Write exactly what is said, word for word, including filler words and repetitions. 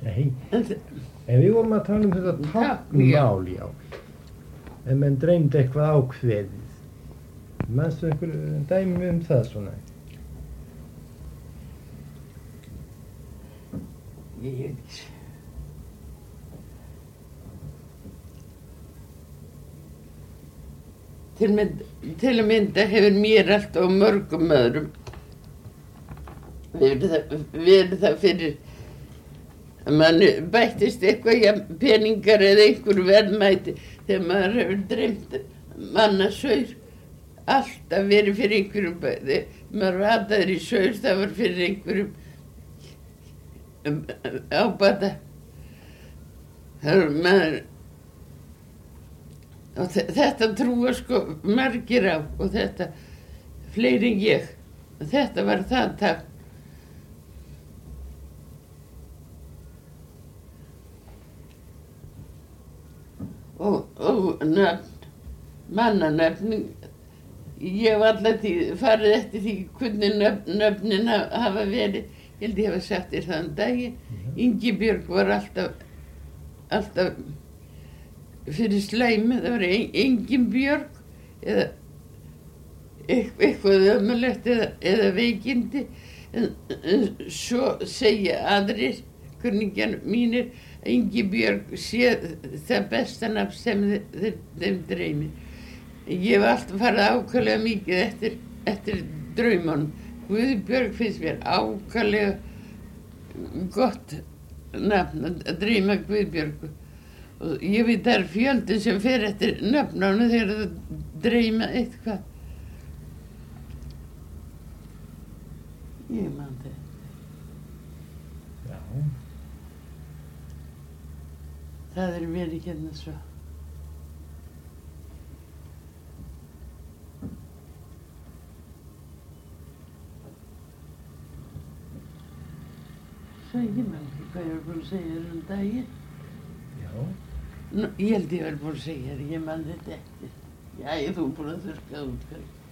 Nei, en við vorum að tala um þetta táknmál, já. En menn dreymdi eitthvað ákveðið. Manstu einhver dæmi um það svona? Ég veit ekki. Til, mynd, til að mynda hefur mér alltaf og mörgum öðrum verið það, verið það fyrir að mann bættist eitthvað, ja, peningar eða einhver verðmæti þegar maður hefur dreymt manna saur, alltaf verið fyrir einhverjum bæði. Maður rataður í saur, það var fyrir einhverjum um, ábata. Það var maður, og þetta trúa sko margir á og þetta fleiri en ég. Þetta var það takk. Og, og nöfn, mannanöfn, ég hef alltaf tíð farið eftir því hvernig nöfn, nöfnin hafa verið. Ég held ég hafa sagt þér það um daginn. Ingibjörg var alltaf, alltaf fyrir slæmi, það var engin Björg eða eitthvað ömurlegt eða, eða veikindi. En, en svo segja aðrir kunningjar mínir að Ingibjörg sé það besta nafn sem þeim, þeim dreymir. Ég hef alltaf farið ákaflega mikið eftir, eftir draumunum. Guðbjörg finnst mér ákaflega gott nafn að dreyma Guðbjörgu. Og ég veit það er fjöldin sem fer eftir nöfnunum þegar það dreyma eitthvað. Ég man þetta. Já. Það er verið hérna svo. Svo ég man ekki hvað ég var búin að segja þér um daginn. Já. Nú, ég held ég var búin að segja þér, ég man þetta eftir. Já, ég þú búin að þurrka út.